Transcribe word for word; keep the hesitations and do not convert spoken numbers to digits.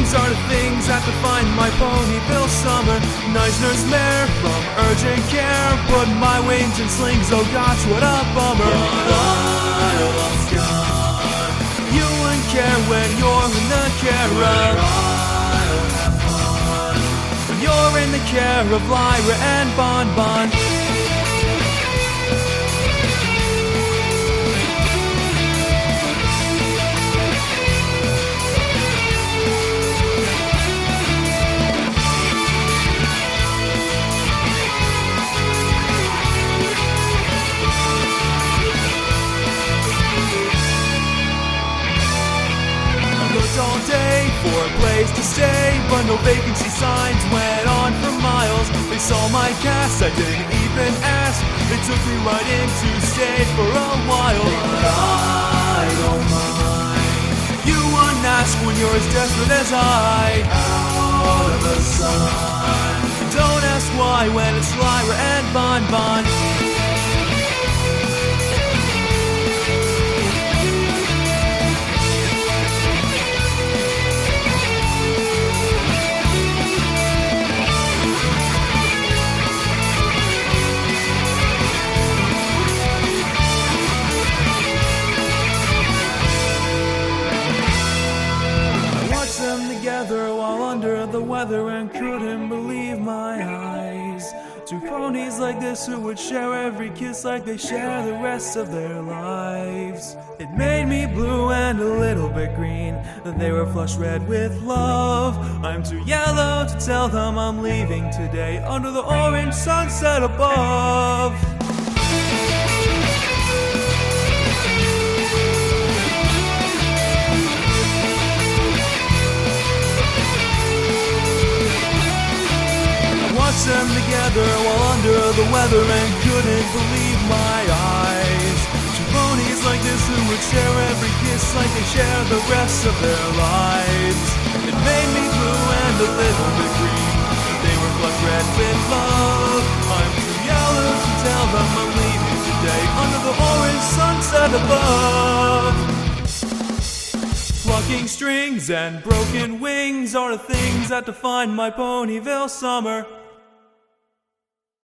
wings are the things that define my Ponyville summer. Nice nurse mare from urgent care, put my wings in slings, oh gosh, what a bummer. But I lost God. You wouldn't care when you're in the care of I'll have fun. When you're in the care of Lyra and Bon Bon. All day for a place to stay, but no vacancy signs went on for miles. They saw my cast, I didn't even ask. They took me right in to stay for a while. But I don't mind. You wouldn't ask when you're as desperate as I. Out of the sun. Don't ask why when it's Lyra and Bon Bon. Together while under the weather and couldn't believe my eyes. Two ponies like this who would share every kiss like they share the rest of their lives. It made me blue and a little bit green, that they were flush red with love. I'm too yellow to tell them I'm leaving today under the orange sunset above. Them together while under the weather and couldn't believe my eyes. Two ponies like this who would share every kiss like they share the rest of their lives. It made me blue and a little bit green, they were flush red with love. I'm too yellow to tell them I'm leaving today under the orange sunset above. Plucking strings and broken wings are the things that define my Ponyville summer.